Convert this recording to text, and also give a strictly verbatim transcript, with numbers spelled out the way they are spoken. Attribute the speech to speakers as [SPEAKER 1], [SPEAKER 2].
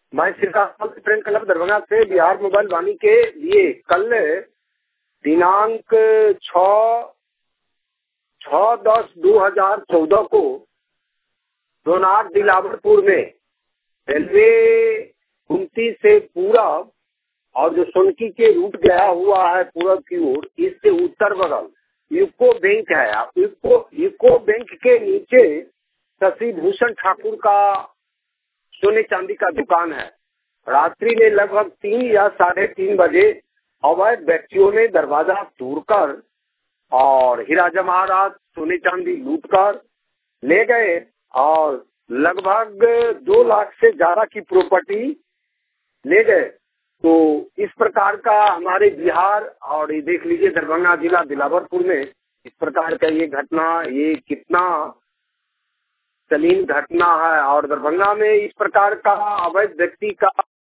[SPEAKER 1] मैं Shrikant friend club Darbhanga से Bihar mobile वाणी के लिए कल दिनांक छः छः दस दो हजार चौदह को दोनार दिलावरपुर में रेलवे गुमती से पूरब और जो सोनकी के रूट गया हुआ है पूरब की ओर, इससे उत्तर बगल यूको बैंक है। यूको यूको बैंक के नीचे शशि भूषण ठाकुर का सोने चांदी का दुकान है। रात्रि में लगभग तीन या साढ़े तीन बजे अवैध व्यक्तियों ने दरवाजा तोड़कर और हीरा जवाहरात सोने चांदी लूटकर ले गए और लगभग दो लाख से ज्यादा की प्रॉपर्टी ले गए। तो इस प्रकार का हमारे बिहार और ये देख लीजिए दरभंगा जिला दिलावरपुर में इस प्रकार का ये घटना, ये कितना सलीम घटना है। और दरभंगा में इस प्रकार का अवैध व्यक्ति का